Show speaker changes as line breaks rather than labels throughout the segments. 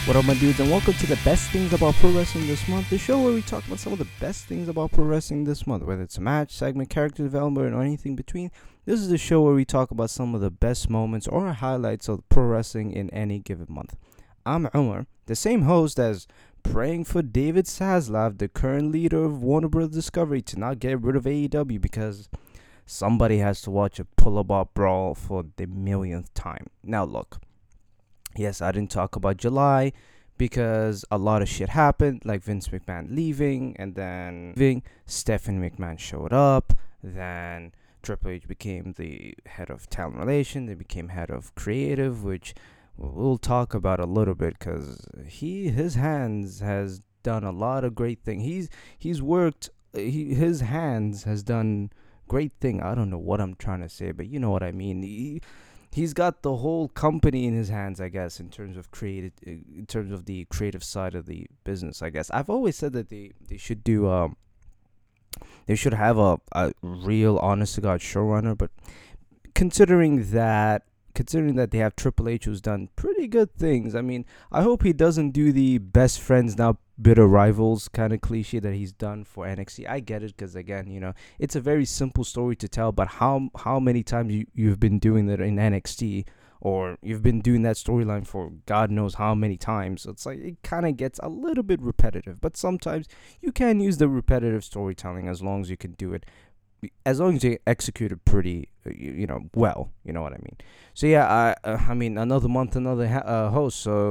What up, my dudes, and welcome to the best things about pro wrestling this month, the show where we talk about some of the best things about pro wrestling this month, whether it's a match, segment, character development, or anything between. This is the show where we talk about some of the best moments or highlights of pro wrestling in any given month. I'm Umar, the same host as praying for David Zaslav, the current leader of Warner Bros. Discovery, to not get rid of AEW because somebody has to watch a pull-up brawl for the millionth time. Now, look. Yes, I didn't talk about July because a lot of shit happened, like Vince McMahon leaving, and then Stephanie McMahon showed up, then Triple H became the head of talent relation, they became head of creative, which we'll talk about a little bit because his hands has done a lot of great things. His hands has done great thing. I don't know what I'm trying to say, but you know what I mean. He's got the whole company in his hands, I guess, in terms of the creative side of the business, I guess. I've always said that they should do they should have a real honest to God showrunner, but considering that they have Triple H, who's done pretty good things. I mean, I hope he doesn't do the best friends now bitter rivals kind of cliche that he's done for NXT. I get it because, again, it's a very simple story to tell, but how many times you've been doing that in NXT, or you've been doing that storyline for God knows how many times. So it's like it kind of gets a little bit repetitive, but sometimes you can use the repetitive storytelling as long as you can do it, as long as you execute it pretty, well, you know what I mean. So yeah, I mean, another month, another host. So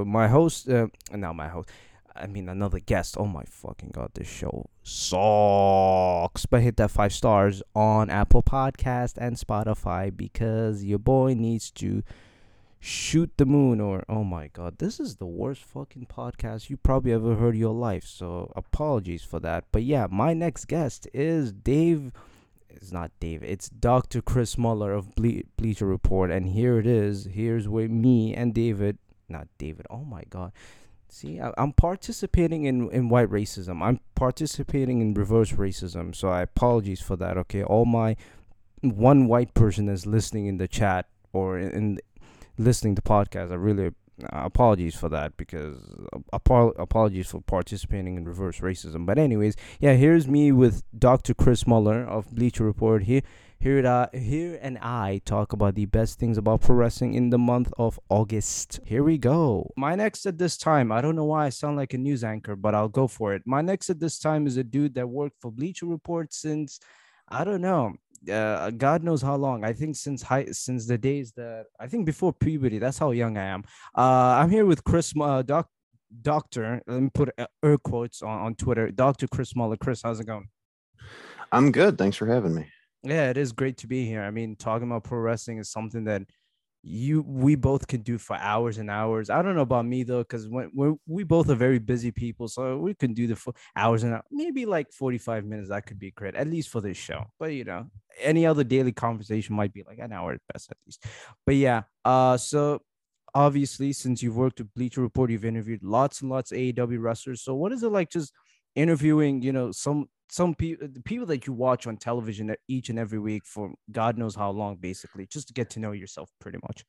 another guest. Oh my fucking God, this show sucks. But hit that 5 stars on Apple Podcast and Spotify because your boy needs to shoot the moon. Or oh my God, this is the worst fucking podcast you probably ever heard in your life. So apologies for that. But yeah, my next guest is Dave. It's not Dave. It's Dr. Chris Muller of Bleacher Report, and here it is. Here's where me and David, not David. Oh my God. See, I'm participating in white racism. I'm participating in reverse racism. So I apologize for that. Okay, all my one white person is listening in the chat or in listening to podcast. I really apologies for that because apologies for participating in reverse racism. But anyways, yeah, here's me with Dr. Chris Muller of Bleacher Report. Here and I talk about the best things about pro wrestling in the month of August. Here we go. My next at this time, I don't know why I sound like a news anchor, but I'll go for it. My next at this time is a dude that worked for Bleacher Report since, I don't know, God knows how long. I think since the days that I think before puberty. That's how young I am. I'm here with Chris, Doctor. Let me put air quotes on Twitter. Dr. Chris Muller. Chris, how's it going?
I'm good. Thanks for having me.
Yeah, it is great to be here. I mean, talking about pro wrestling is something that we both can do for hours and hours. I don't know about me though, because we both are very busy people, so we can do the for hours and hours, maybe like 45 minutes. That could be great, at least for this show. But any other daily conversation might be like an hour at best, at least. But yeah, so obviously, since you've worked with Bleacher Report, you've interviewed lots and lots of AEW wrestlers. So what is it like just interviewing, some people, the people that you watch on television each and every week for God knows how long, basically, just to get to know yourself pretty much?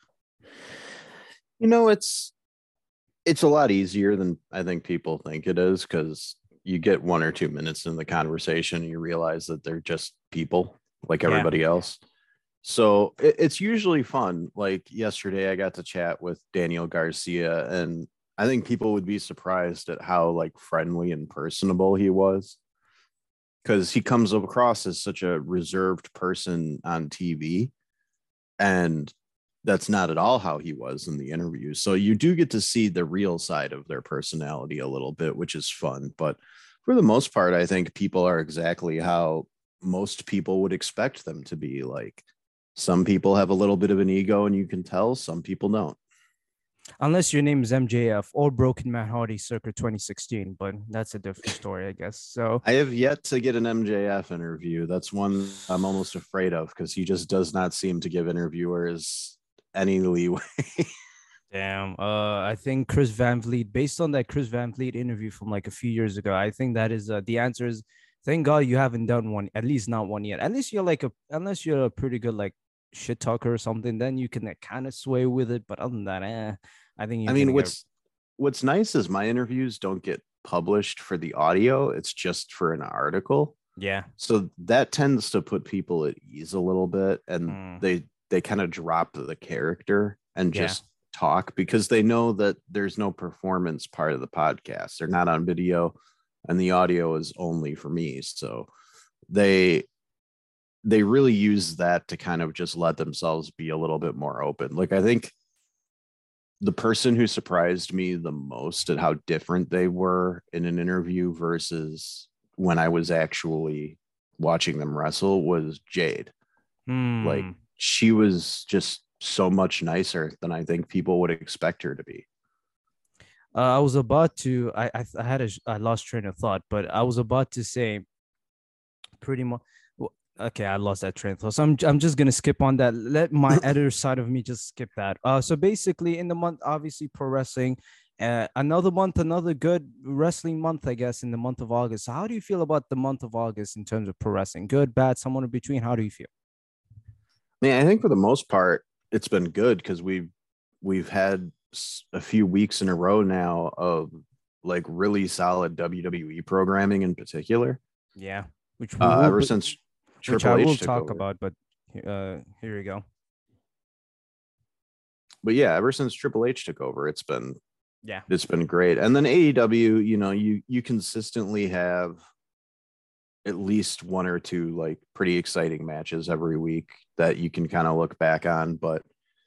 It's a lot easier than I think people think it is because you get 1 or 2 minutes in the conversation and you realize that they're just people like everybody else. So it's usually fun. Like yesterday, I got to chat with Daniel Garcia, and I think people would be surprised at how like friendly and personable he was, because he comes across as such a reserved person on TV, and that's not at all how he was in the interview. So you do get to see the real side of their personality a little bit, which is fun. But for the most part, I think people are exactly how most people would expect them to be. Like, some people have a little bit of an ego, and you can tell some people don't.
Unless your name is MJF or Broken Matt Hardy circa 2016, but that's a different story, I guess. So
I have yet to get an MJF interview. That's one I'm almost afraid of because he just does not seem to give interviewers any leeway.
damn. I think Chris Van Vliet, based on that Chris Van Vliet interview from like a few years ago, I think that is the answer is thank God you haven't done one, at least not one yet. At least unless you're a pretty good like shit talker or something, then you can kind of sway with it. But other than that, I think you're
I mean,
gonna get.
what's nice is my interviews don't get published for the audio. It's just for an article.
Yeah.
So that tends to put people at ease a little bit, and
Mm,
they kind of drop the character and
yeah.
just talk because they know that there's no performance part of the podcast. They're not on video, and the audio is only for me. So they really use that to kind of just let themselves be a little bit more open. Like, I think the person who surprised me the most at how different they were in an interview versus when I was actually watching them wrestle was Jade. Like,
Hmm.
she was just so much nicer than I think people would expect her to be.
I was about to. I had I lost train of thought, but I was about to say pretty much. Okay, I lost that train of thought. So I'm just gonna skip on that. Let my editor side of me just skip that. So basically, in the month, obviously, pro wrestling. Another month, another good wrestling month, I guess, in the month of August. So how do you feel about the month of August in terms of pro wrestling? Good, bad, somewhere in between. How do you feel?
Man, I think for the most part, it's been good because we've had a few weeks in a row now of like really solid WWE programming in particular.
Yeah, which we will,
Ever since
which I
Triple
will
H took
talk
over.
about. But here we go.
But yeah, ever since Triple H took over,
Yeah,
it's been great. And then AEW, you consistently have at least one or two like pretty exciting matches every week that you can kind of look back on. But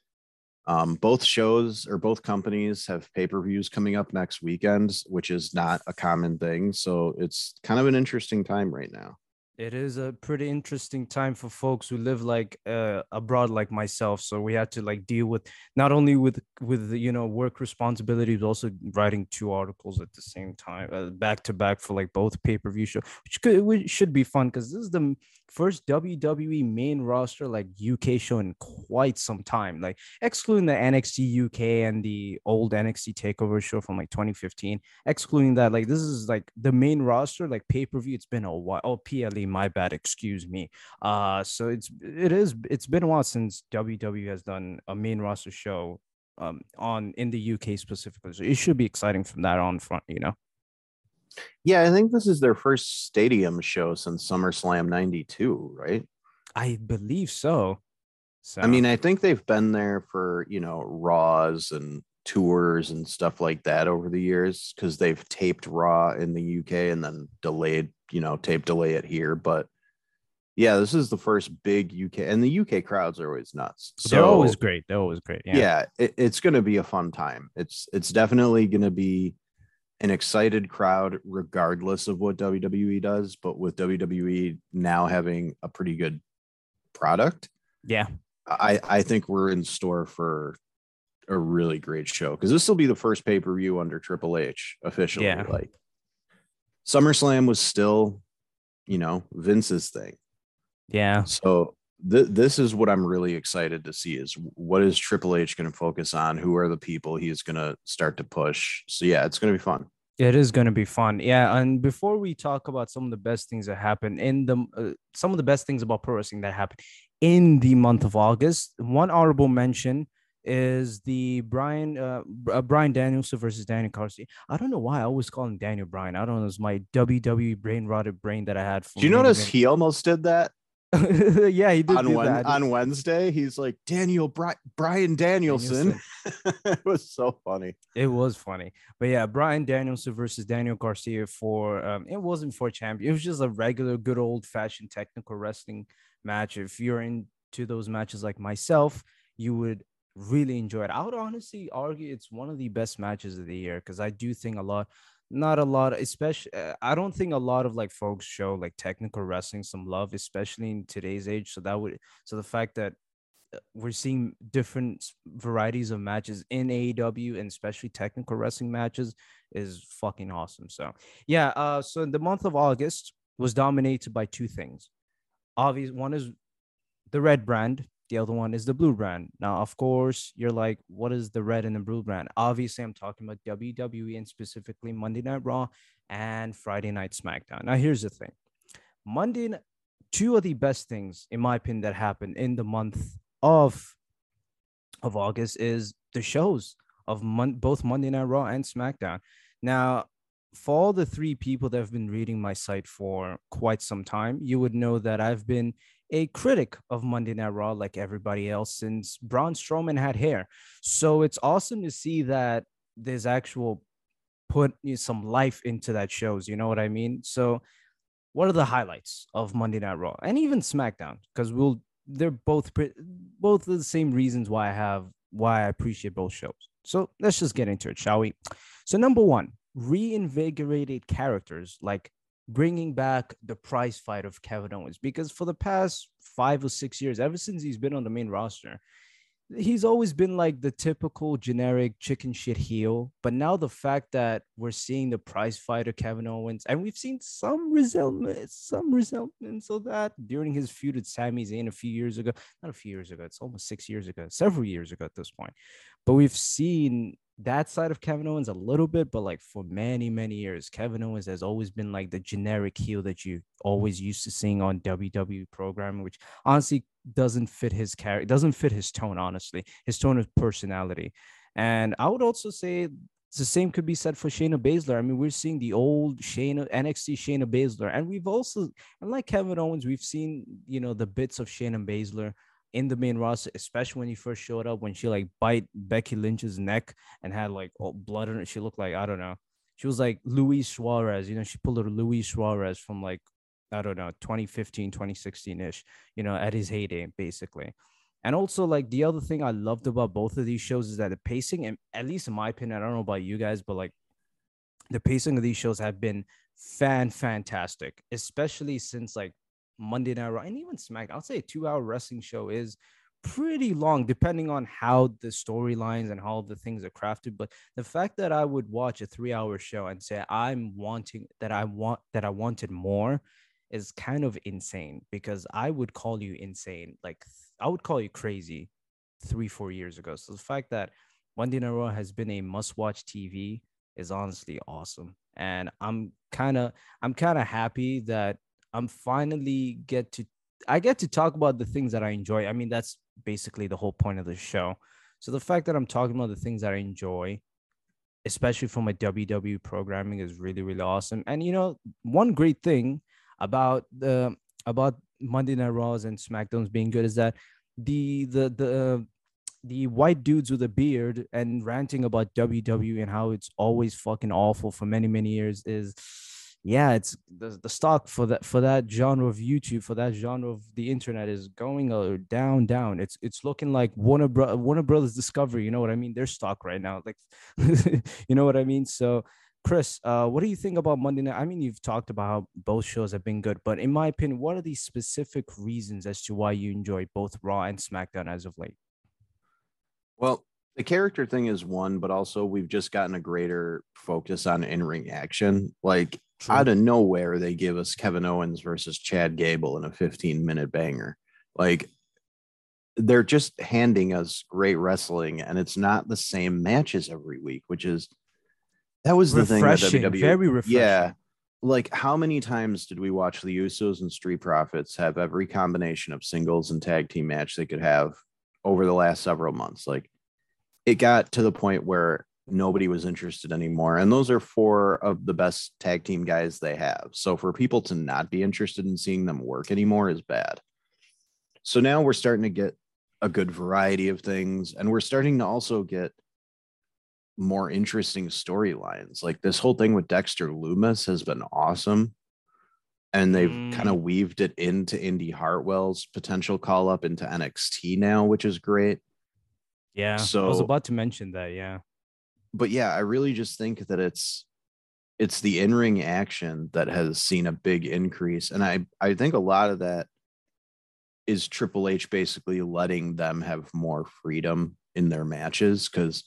both shows or both companies have pay-per-views coming up next weekend, which is not a common thing. So it's kind of an interesting time right now.
it is a pretty interesting time for folks who live like abroad like myself, so we had to like deal with not only with work responsibilities, but also writing two articles at the same time, back to back for like both pay-per-view show, which should be fun because this is the first WWE main roster like UK show in quite some time, like excluding the NXT UK and the old NXT takeover show from like 2015. Excluding that, like this is like the main roster, like pay-per-view. It's been a while. Oh, PLE, my bad, excuse me. So it's been a while since WWE has done a main roster show on in the UK specifically. So it should be exciting from that on front.
Yeah, I think this is their first stadium show since SummerSlam 92, right?
I believe so.
I
So
mean, I think they've been there for, Raws and tours and stuff like that over the years because they've taped Raw in the UK and then delayed, tape delay it here. But yeah, this is the first big UK, and the UK crowds are always nuts.
they're always
So
great. They're always great. Yeah.
yeah, it's going to be a fun time. It's definitely going to be an excited crowd regardless of what WWE does, but with WWE now having a pretty good product,
Yeah.
I think we're in store for a really great show because this will be the first pay-per-view under Triple H officially.
Yeah.
Like, SummerSlam was still, Vince's thing.
Yeah.
So this is what I'm really excited to see is what is Triple H going to focus on? Who are the people he's going to start to push? So yeah, it's going to be fun.
It is going to be fun. Yeah. And before we talk about some of the best things that happen in some of the best things about pro wrestling that happened in the month of August, one honorable mention is the Brian Danielson versus Daniel Garcia. I don't know why I always call him Daniel Bryan. I don't know. It's my WWE brain rotted brain that I had for
Do you
many,
notice
many.
he almost did that
Yeah, he did
on
do that.
on Wednesday? He's like Brian Danielson.
Danielson.
It was so funny.
It was funny, but yeah, Brian Danielson versus Daniel Garcia for it wasn't for champion. It was just a regular, good old fashioned technical wrestling match. If you're into those matches like myself, you would really enjoy it. I would honestly argue it's one of the best matches of the year because I do think not a lot, especially I don't think a lot of like folks show like technical wrestling some love, especially in today's age. So the fact that we're seeing different varieties of matches in AEW and especially technical wrestling matches is fucking awesome. So yeah, so the month of August was dominated by two things. Obvious one is the red brand, the other one is the blue brand. Now, of course, you're like, what is the red and the blue brand? Obviously, I'm talking about WWE and specifically Monday Night Raw and Friday Night SmackDown. Now, here's the thing. Monday, two of the best things, in my opinion, that happened in the month of of August is the shows. of both Monday Night Raw and SmackDown. Now, for all the three people that have been reading my site for quite some time, you would know that I've been a critic of Monday Night Raw like everybody else since Braun Strowman had hair. So it's awesome to see that there's actual put some life into that shows. You know what I mean? So what are the highlights of Monday Night Raw and even SmackDown? Because they're both the same reasons why I appreciate both shows. So let's just get into it, shall we? So number one, reinvigorated characters like bringing back the prize fight of Kevin Owens, because for the past 5 or 6 years, ever since he's been on the main roster, he's always been like the typical generic chicken shit heel. But now the fact that we're seeing the prize fighter Kevin Owens, and we've seen some resemblance of that during his feud with Sami Zayn a few years ago. Not a few years ago, it's almost 6 years ago, several years ago at this point. But we've seen that side of Kevin Owens a little bit, but like for many, many years, Kevin Owens has always been like the generic heel that you always used to seeing on WWE programming, which honestly doesn't fit his character, doesn't fit his tone, honestly, his tone of personality. And I would also say the same could be said for Shayna Baszler. I mean, we're seeing the old Shayna NXT Shayna Baszler, and we've also, unlike Kevin Owens, we've seen the bits of Shayna Baszler in the main roster, especially when he first showed up, when she like bite Becky Lynch's neck and had like all blood on it. She looked like, I don't know. She was like Luis Suarez, she pulled a Luis Suarez from like, I don't know, 2015, 2016-ish, at his heyday, basically. And also, like, the other thing I loved about both of these shows is that the pacing, and at least in my opinion, I don't know about you guys, but like the pacing of these shows have been fantastic, especially since like Monday Night Raw and even Smack. I'll say a 2-hour wrestling show is pretty long, depending on how the storylines and how the things are crafted. But the fact that I would watch a 3-hour show and say I wanted more is kind of insane, because I would call you insane. Like I would call you crazy 3-4 years ago. So the fact that Monday Night Raw has been a must-watch TV is honestly awesome. And I'm kind of happy that I'm finally I get to talk about the things that I enjoy. I mean, that's basically the whole point of the show. So the fact that I'm talking about the things that I enjoy, especially from a WWE programming, is really, really awesome. And one great thing about Monday Night Raws and SmackDowns being good is that the white dudes with a beard and ranting about WWE and how it's always fucking awful for many, many years is, yeah, it's the stock for that genre of YouTube, for that genre of the internet, is going down. It's looking like Warner Brothers Discovery. You know what I mean? Their stock right now, like, you know what I mean? So, Chris, what do you think about Monday Night? I mean, you've talked about how both shows have been good, but in my opinion, what are the specific reasons as to why you enjoy both Raw and SmackDown as of late?
Well, the character thing is one, but also we've just gotten a greater focus on in-ring action. Like out
True.
of nowhere, they give us Kevin Owens versus Chad Gable in a 15-minute banger. Like they're just handing us great wrestling, and it's not the same matches every week, which is that was the thing that
Refreshing,
WWE.
very
Yeah.
refreshing.
Like how many times did we watch the Usos and Street Profits have every combination of singles and tag team match they could have over the last several months? Like it got to the point where nobody was interested anymore. And those are four of the best tag team guys they have. So for people to not be interested in seeing them work anymore is bad. So now we're starting to get a good variety of things. And we're starting to also get more interesting storylines. Like this whole thing with Dexter Loomis has been awesome. And they've kind
Mm,
of weaved it into Indy Hartwell's potential call up into NXT now, which is great.
yeah, I was
So
about to mention that. Yeah.
but yeah, I really just think that it's the in-ring action that has seen a big increase. And I think a lot of that is Triple H basically letting them have more freedom in their matches because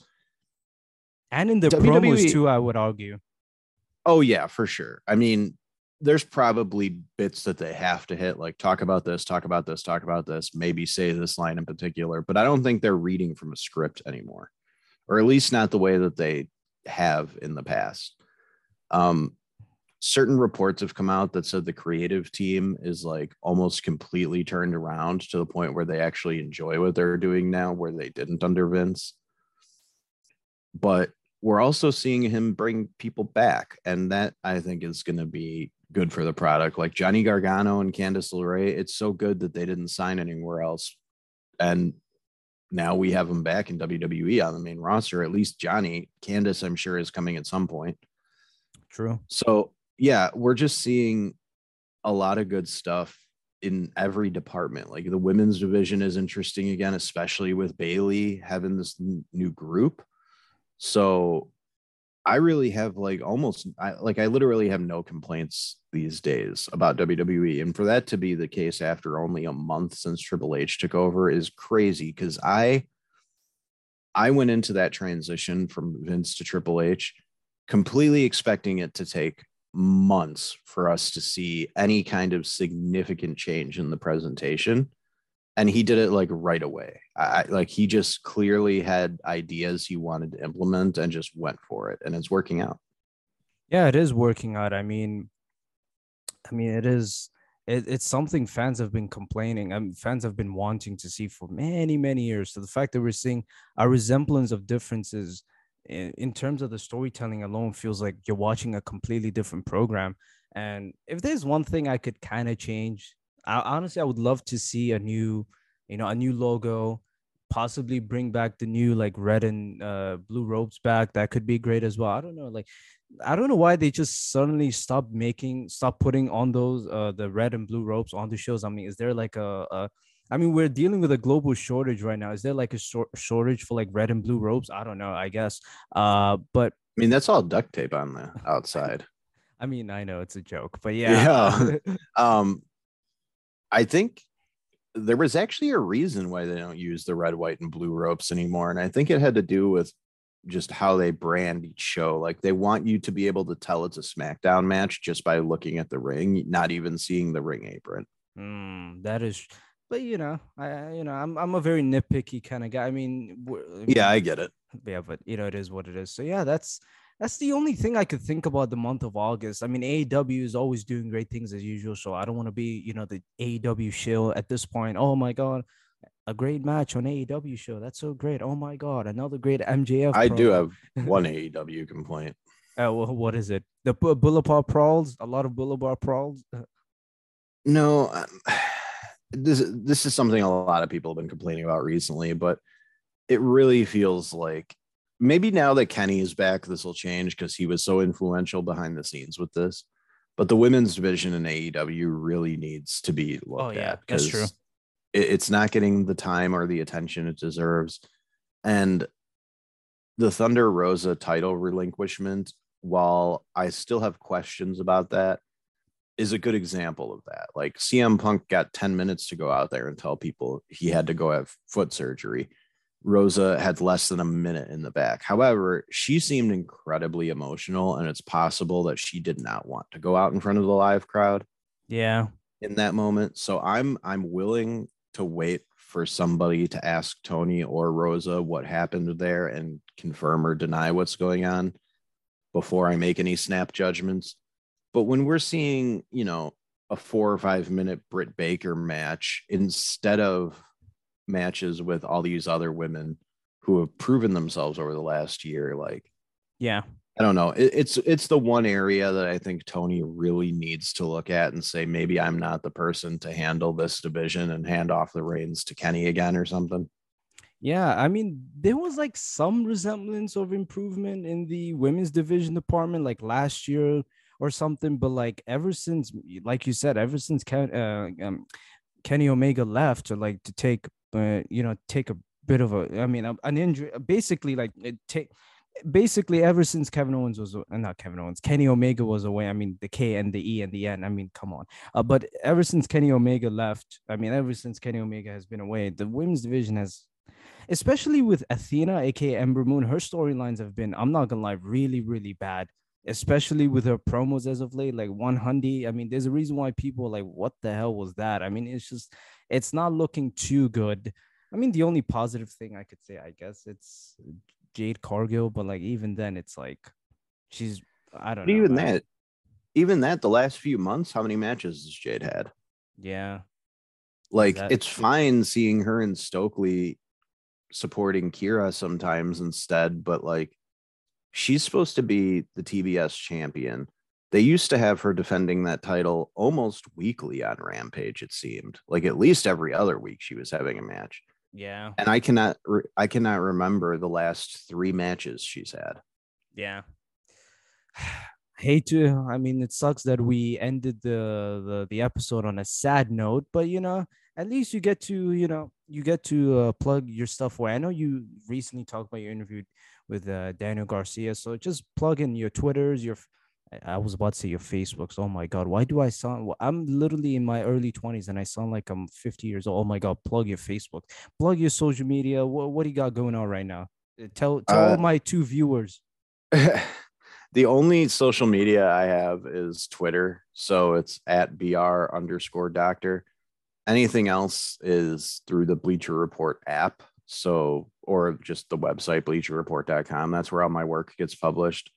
And in the promos
WWE,
too, I would argue.
oh yeah, for sure. I mean, there's probably bits that they have to hit, like talk about this, talk about this, talk about this, maybe say this line in particular, but I don't think they're reading from a script anymore, or at least not the way that they have in the past. Um, Certain reports have come out that said the creative team is like almost completely turned around to the point where they actually enjoy what they're doing now, where they didn't under Vince. but we're also seeing him bring people back, and that I think is going to be good for the product. Like Johnny Gargano and Candice LeRae, it's so good that they didn't sign anywhere else, and now we have them back in WWE on the main roster. At least Johnny. Candice, I'm sure, is coming at some point.
True.
So yeah, we're just seeing a lot of good stuff in every department. Like the women's division is interesting again, especially with Bayley having this new group. So I really have I literally have no complaints these days about WWE. And for that to be the case after only a month since Triple H took over is crazy, because I went into that transition from Vince to Triple H completely expecting it to take months for us to see any kind of significant change in the presentation. And he did it like right away. Like he just clearly had ideas he wanted to implement and just went for it, and it's working out.
Yeah, it is working out. It is. It's something fans have been complaining. Fans have been wanting to see for many, many years. So the fact that we're seeing a resemblance of differences in terms of the storytelling alone feels like you're watching a completely different program. And if there's one thing I could kind of change, honestly, I would love to see a new logo, possibly bring back the new like red and blue ropes back. That could be great as well. I don't know, like I don't know why they just suddenly stop putting on those the red and blue ropes on the shows. I mean, is there like I mean, we're dealing with a global shortage right now. Is there like a shortage for like red and blue ropes? I don't know, I guess. But
I mean, that's all duct tape on the outside.
I mean, I know it's a joke, but yeah.
Yeah. I think there was actually a reason why they don't use the red, white, and blue ropes anymore. And I think it had to do with just how they brand each show. Like they want you to be able to tell it's a SmackDown match just by looking at the ring, not even seeing the ring apron.
That is, but I'm a very nitpicky kind of guy.
Yeah, I get it.
Yeah, but it is what it is. So yeah, that's the only thing I could think about the month of August. I mean, AEW is always doing great things as usual, so I don't want to be, the AEW shill at this point. Oh my god, a great match on AEW show. That's so great. Oh my god, another great MJF
I do
promo.
have one AEW complaint.
What is it? The Boulevard Prawls? A lot of Boulevard Prawls?
No, this is something a lot of people have been complaining about recently, but it really feels like maybe now that Kenny is back, this will change because he was so influential behind the scenes with this. But the women's division in AEW really needs to be
Oh
looked
yeah,
at
that's true.
because it's not getting the time or the attention it deserves. And the Thunder Rosa title relinquishment, while I still have questions about that, is a good example of that. Like CM Punk got 10 minutes to go out there and tell people he had to go have foot surgery. Rosa had less than a minute in the back. However, she seemed incredibly emotional, and it's possible that she did not want to go out in front of the live crowd
Yeah.
in that moment. So I'm willing to wait for somebody to ask Tony or Rosa what happened there and confirm or deny what's going on before I make any snap judgments. But when we're seeing, a 4 or 5 minute Britt Baker match instead of matches with all these other women who have proven themselves over the last year, like
Yeah.
I don't know. It's the one area that I think Tony really needs to look at and say, maybe I'm not the person to handle this division and hand off the reins to Kenny again or something.
Yeah, I mean, there was like some resemblance of improvement in the women's division department like last year or something, but like ever since, like you said, ever since Kenny Omega left to like to take a bit of an injury, basically like it take basically ever since Kevin Owens was not Kevin Owens, Kenny Omega was away. I mean, the K and the E and the N. I mean, come on. But ever since Kenny Omega left, ever since Kenny Omega has been away, the women's division has, especially with Athena, aka Ember Moon, her storylines have been, I'm not gonna lie, really, really bad. Especially with her promos as of late, like 100. I mean, there's a reason why people are like, what the hell was that? I mean, it's not looking too good. I mean, the only positive thing I could say, I guess, it's Jade Cargill, but like even then, it's like she's, I don't
But
know, man.
even that, the last few months, how many matches has Jade had?
Yeah,
Like
that
it's fine seeing her and Stokely supporting Kira sometimes instead, but like she's supposed to be the TBS champion. They used to have her defending that title almost weekly on Rampage. It seemed like at least every other week she was having a match.
Yeah.
And I cannot remember the last 3 matches she's had.
Yeah. Hate to, I mean, it sucks that we ended the episode on a sad note, but at least you get to, plug your stuff away. I know you recently talked about your interview with Daniel Garcia, so just plug in your Twitters, I was about to say your Facebooks. Oh my God, why do I sound? I'm literally in my early 20s and I sound like I'm 50 years old. Oh my God, plug your Facebook, plug your social media. What do you got going on right now? Tell all my 2 viewers.
The only social media I have is Twitter. So it's at BR_doctor. Anything else is through the Bleacher Report app. So, or just the website, bleacherreport.com. That's where all my work gets published.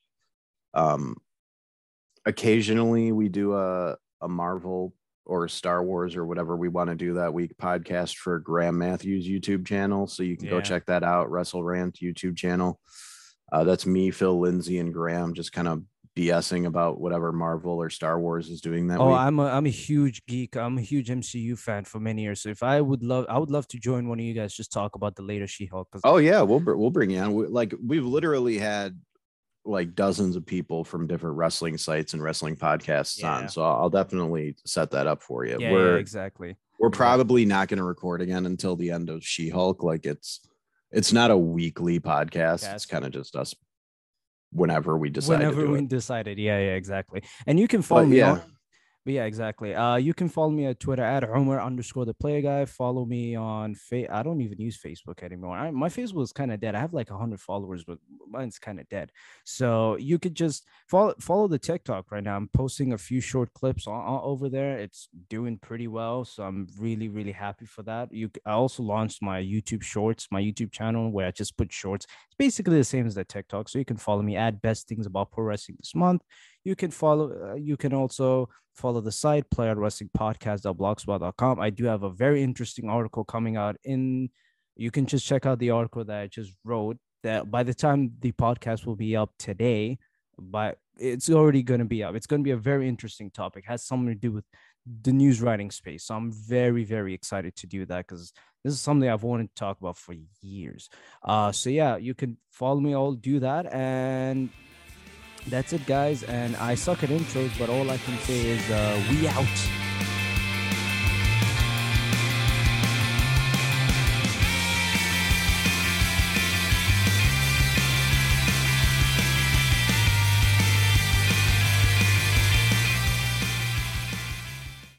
Occasionally we do a Marvel or Star Wars or whatever we want to do that week podcast for Graham Matthews YouTube channel. So you can go check that out. Wrestle Rant YouTube channel. That's me, Phil Lindsay, and Graham just kind of BSing about whatever Marvel or Star Wars is doing that week.
I'm a huge geek. I'm a huge MCU fan for many years. So I would love to join one of you guys, just talk about the latest She-Hulk.
Oh yeah, we'll bring you on. We've literally had like dozens of people from different wrestling sites and wrestling podcasts on. So I'll definitely set that up for you.
Yeah, exactly.
We're probably not going to record again until the end of She-Hulk. Like it's not a weekly podcast. It's kind of just us whenever we decide.
Yeah, exactly. And you can follow me on. But yeah, exactly. You can follow me at Twitter at Umar_the_player_guy. Follow me on I don't even use Facebook anymore. My Facebook is kind of dead. I have like 100 followers, but mine's kind of dead. So you could just follow the TikTok right now. I'm posting a few short clips over there. It's doing pretty well, so I'm really, really happy for that. I also launched my YouTube Shorts, my YouTube channel, where I just put shorts. It's basically the same as the TikTok. So you can follow me at Best Things About Pro Wrestling this month. You can follow. You can also follow the site, playoutwrestlingpodcast.blogspot.com. I do have a very interesting article coming out you can just check out the article that I just wrote, that by the time the podcast will be up today, but it's already going to be up. It's going to be a very interesting topic. It has something to do with the news writing space. So I'm very, very excited to do that because this is something I've wanted to talk about for years. So yeah, you can follow me. I'll do that. And that's it, guys. And I suck at intros, but all I can say is we out.